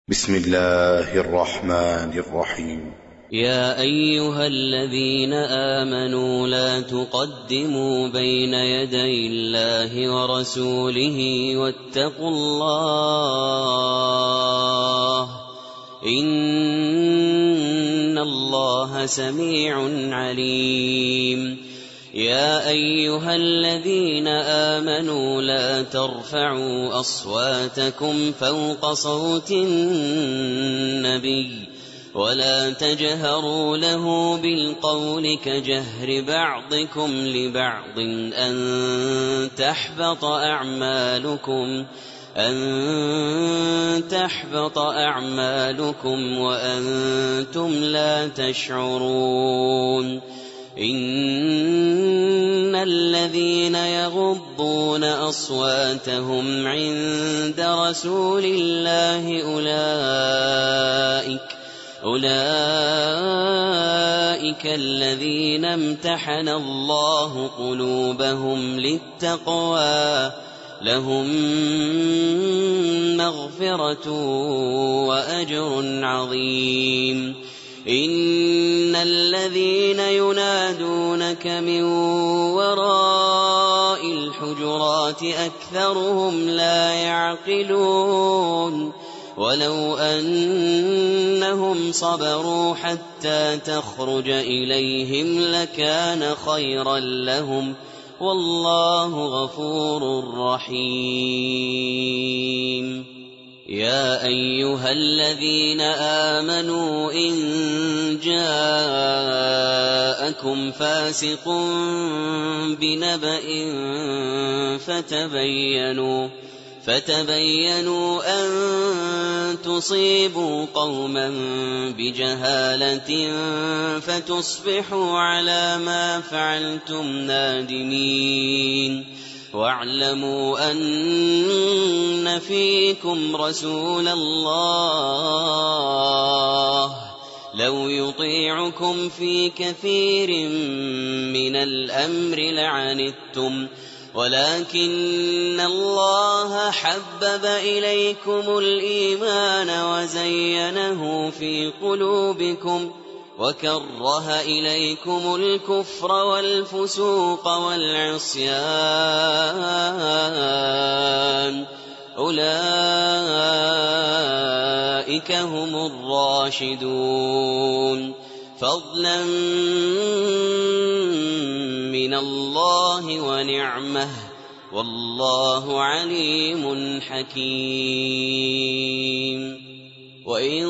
بسم الله الرحمن الرحيم. يا أيها الذين آمنوا لا تقدموا بين يدي الله ورسوله واتقوا الله إن الله سميع عليم. يا أيها الذين آمنوا لا ترفعوا أصواتكم فوق صوت النبي ولا تجهروا له بالقول كجهر بعضكم لبعض أن تحبط أعمالكم وأنتم لا تشعرون. إن الذين يغضون أصواتهم عند رسول الله أولئك الذين امتحن الله قلوبهم للتقوى لهم مغفرة وأجر عظيم. إن الذين ينادونك من وراء الحجرات أكثرهم لا يعقلون. ولو أنهم صبروا حتى تخرج إليهم لكان خيرا لهم والله غفور رحيم. يا أيها الذين آمنوا إن جاءكم فاسق بنبأ فتبينوا أن تصيبوا قوما بجهالة فتصبحوا على ما فعلتم نادمين. واعلموا أن فيكم رسول الله لو يطيعكم في كثير من الأمر لعنتم ولكن الله حبب إليكم الإيمان وزينه في قلوبكم وكره إليكم الكفر والفسوق والعصيان أولئك هم الراشدون فضلا من الله ونعمه والله عليم حكيم. وإن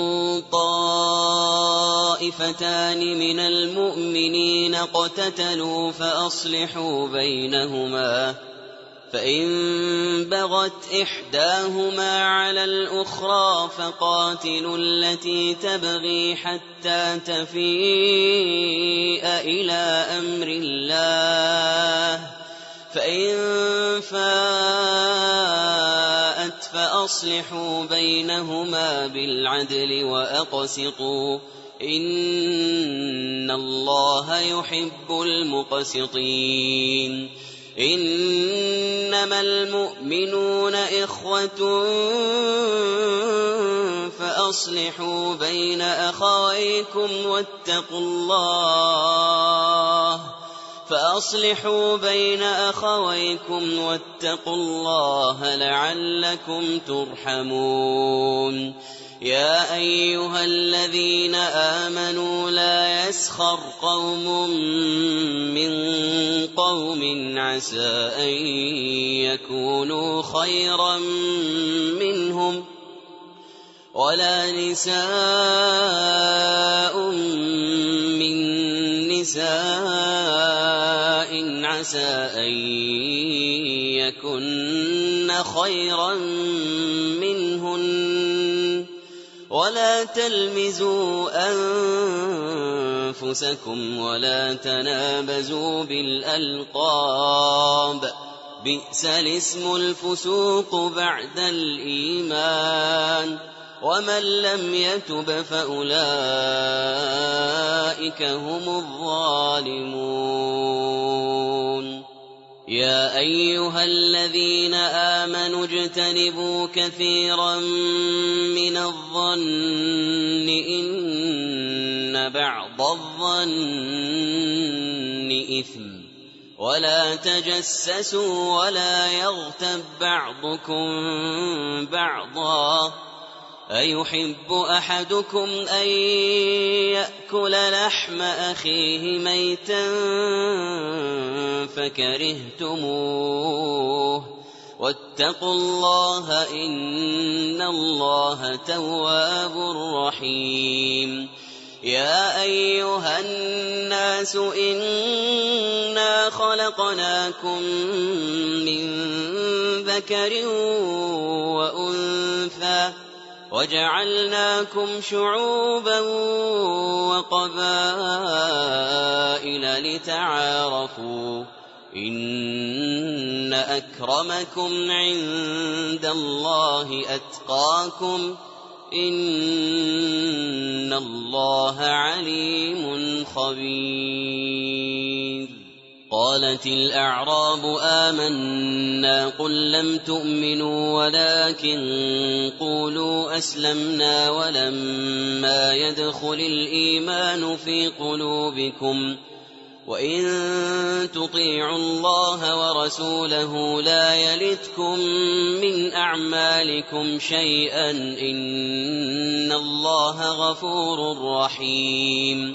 طائفتان من المؤمنين اقتتلوا فأصلحوا بينهما فإن بغت إحداهما على الأخرى فقاتلوا التي تبغي حتى تفيء إلى أمر الله فإن فاءت فأصلحوا بينهما بالعدل وأقسطوا إن الله يحب المقسطين. إنما المؤمنون إخوة فأصلحوا بين أخويكم واتقوا الله لعلكم ترحمون. يا أيها الذين آمنوا لا يسخر قوم من قوم عسى أن يكونوا خيرا منهم ولا نساء من نساء عسى أن يكن خيرا منهن ولا تلمزوا أنفسكم ولا تنابزوا بالألقاب بئس الاسم الفسوق بعد الإيمان ومن لم يتب فأولئك هم الظالمون. يا أيها الذين آمنوا اجتنبوا كثيرا من الظن إن بعض الظن إثم ولا تجسسوا ولا يغتب بعضكم بعضا أيحب أحدكم أن يأكل لحم أخيه ميتا فكرهتموه واتقوا الله إن الله تواب رحيم يا أيها الناس إنا خلقناكم من ذكر وأنثى وجعلناكم شعوبا وقبائل لتعارفوا إن أكرمكم عند الله أتقاكم إن الله عليم خبير قالت الأعراب آمنا قل لم تؤمنوا ولكن قولوا أسلمنا ولما يدخل الإيمان في قلوبكم وإن تطيعوا الله ورسوله لا يلتكم من أعمالكم شيئا إن الله غفور رحيم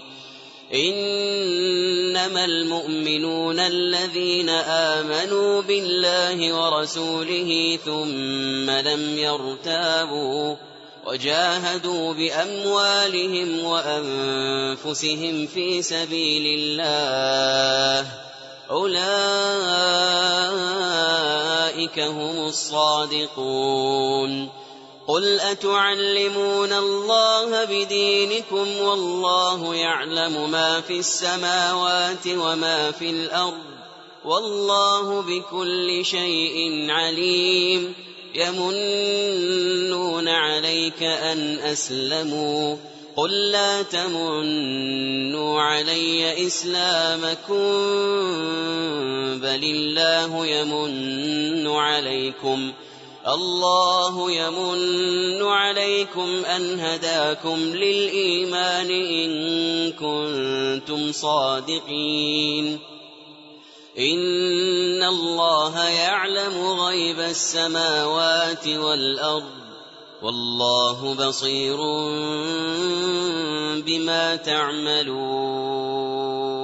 إنما المؤمنون الذين آمنوا بالله ورسوله ثم لم يرتابوا وجاهدوا بأموالهم وأنفسهم في سبيل الله أولئك هم الصادقون قل أتعلمون الله بدينكم والله يعلم ما في السماوات وما في الأرض والله بكل شيء عليم يمنون عليك أن أسلموا قل لا تمنوا علي إسلامكم بل الله يمن عليكم أن هداكم للإيمان إن كنتم صادقين إن الله يعلم غيب السماوات والأرض والله بصير بما تعملون